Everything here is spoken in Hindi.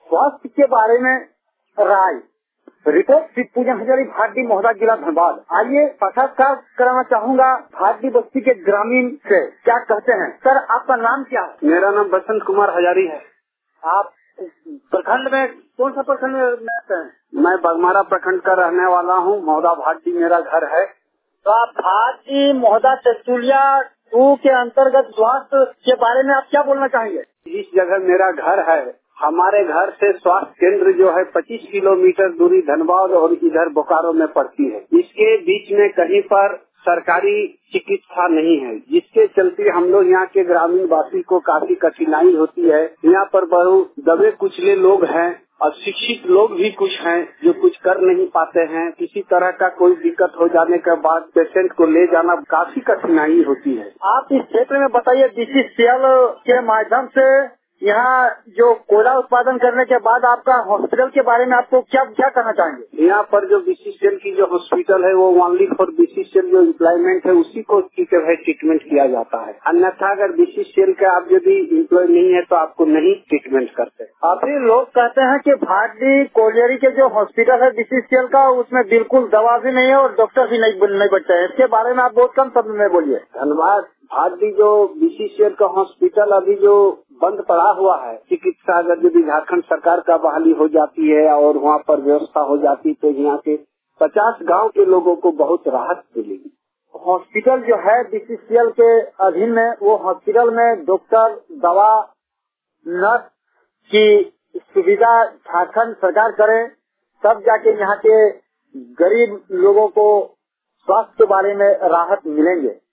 स्वास्थ्य के बारे में राय। रिपोर्ट शिव पूजन हजारी, भाटी मोहदा, जिला धनबाद। आइए साक्षात्कार कराना चाहूँगा भाटी बस्ती के ग्रामीण से। क्या कहते हैं सर, आपका नाम क्या है? मेरा नाम बसंत कुमार हजारी है। आप प्रखंड में कौन सा प्रखंड में रहते हैं? मैं बगमारा प्रखंड का रहने वाला हूँ। मोहदा भाटी मेरा घर है। तो आप भाटी मोहदा चचुलिया 2 के अंतर्गत स्वास्थ्य के बारे में आप क्या बोलना चाहेंगे? जिस जगह मेरा घर है, हमारे घर से स्वास्थ्य केंद्र जो है 25 किलोमीटर दूरी धनबाद और इधर बोकारो में पड़ती है। इसके बीच में कहीं पर सरकारी चिकित्सा नहीं है, जिसके चलते हम लोग यहाँ के ग्रामीण वासी को काफी कठिनाई होती है। यहाँ पर बहुत दबे कुचले लोग हैं और शिक्षित लोग भी कुछ हैं जो कुछ कर नहीं पाते हैं। किसी तरह का कोई दिक्कत हो जाने के बाद पेशेंट को ले जाना काफी कठिनाई होती है। आप इस क्षेत्र में बताइए, बीसीसीएल के माध्यम से यहाँ जो कोयला उत्पादन करने के बाद आपका हॉस्पिटल के बारे में आपको क्या क्या कहना चाहेंगे? यहाँ पर जो बीसीसीएल की जो हॉस्पिटल है वो ओनली फॉर बीसीसीएल जो एम्प्लॉयमेंट है उसी को ट्रीटमेंट किया जाता है। अन्यथा अगर बीसीसीएल का आप यदि एम्प्लॉय नहीं है तो आपको नहीं ट्रीटमेंट करते। अभी लोग कहते हैं कि भाटी कोलियरी के जो हॉस्पिटल है बीसीसीएल का, उसमें बिल्कुल दवा भी नहीं है और डॉक्टर भी नहीं बचते हैं। इसके बारे में आप बहुत कम शब्द में बोलिए। धन्यवाद। भाटी जो बीसीसीएल का हॉस्पिटल अभी जो बंद पड़ा हुआ है, चिकित्सा अगर यदि झारखंड सरकार का बहाली हो जाती है और वहाँ पर व्यवस्था हो जाती तो यहाँ के 50 गांव के लोगों को बहुत राहत मिलेगी। हॉस्पिटल जो है बीसीसीएल के अधीन में, वो हॉस्पिटल में डॉक्टर, दवा, नर्स की सुविधा झारखंड सरकार करे, तब जाके यहाँ के गरीब लोगों को स्वास्थ्य के बारे में राहत मिलेंगे।